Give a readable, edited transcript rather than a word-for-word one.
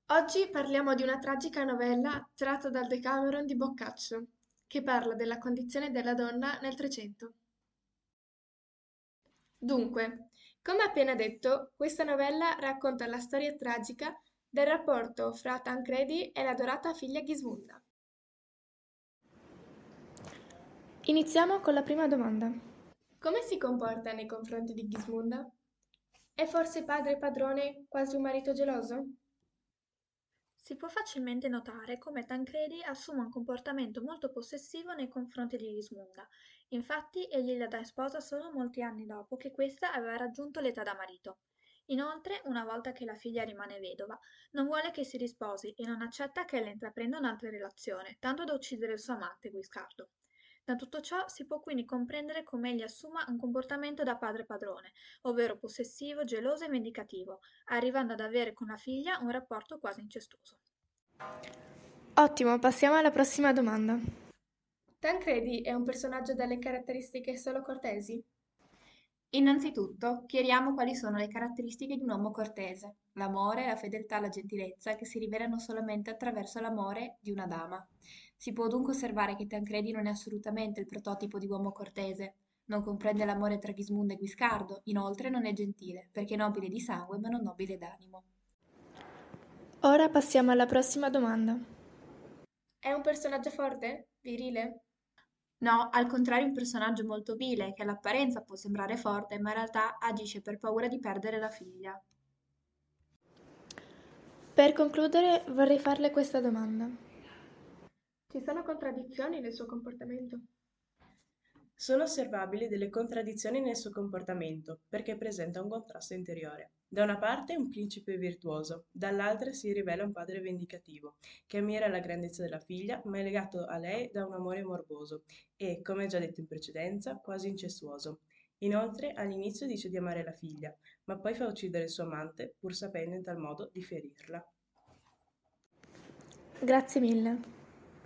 Oggi parliamo di una tragica novella tratta dal Decameron di Boccaccio, che parla della condizione della donna nel Trecento. Dunque, come appena detto, questa novella racconta la storia tragica del rapporto fra Tancredi e l'adorata figlia Ghismunda. Iniziamo con la prima domanda. Come si comporta nei confronti di Ghismunda? È forse padre padrone, quasi un marito geloso? Si può facilmente notare come Tancredi assuma un comportamento molto possessivo nei confronti di Gismunda. Infatti, egli la dà in sposa solo molti anni dopo che questa aveva raggiunto l'età da marito. Inoltre, una volta che la figlia rimane vedova, non vuole che si risposi e non accetta che ella intraprenda un'altra relazione, tanto da uccidere il suo amante Guiscardo. Da tutto ciò si può quindi comprendere come egli assuma un comportamento da padre padrone, ovvero possessivo, geloso e vendicativo, arrivando ad avere con la figlia un rapporto quasi incestuoso. Ottimo, passiamo alla prossima domanda. Tancredi è un personaggio dalle caratteristiche solo cortesi? Innanzitutto, chiariamo quali sono le caratteristiche di un uomo cortese: l'amore, la fedeltà, la gentilezza, che si rivelano solamente attraverso l'amore di una dama. Si può dunque osservare che Tancredi non è assolutamente il prototipo di uomo cortese. Non comprende l'amore tra Ghismondo e Guiscardo, inoltre non è gentile, perché è nobile di sangue ma non nobile d'animo. Ora passiamo alla prossima domanda. È un personaggio forte? Virile? No, al contrario, un personaggio molto vile, che all'apparenza può sembrare forte, ma in realtà agisce per paura di perdere la figlia. Per concludere, vorrei farle questa domanda. Ci sono contraddizioni nel suo comportamento? Sono osservabili delle contraddizioni nel suo comportamento, perché presenta un contrasto interiore. Da una parte è un principe virtuoso, dall'altra si rivela un padre vendicativo, che ammira la grandezza della figlia, ma è legato a lei da un amore morboso e, come già detto in precedenza, quasi incestuoso. Inoltre, all'inizio dice di amare la figlia, ma poi fa uccidere il suo amante, pur sapendo in tal modo di ferirla. Grazie mille.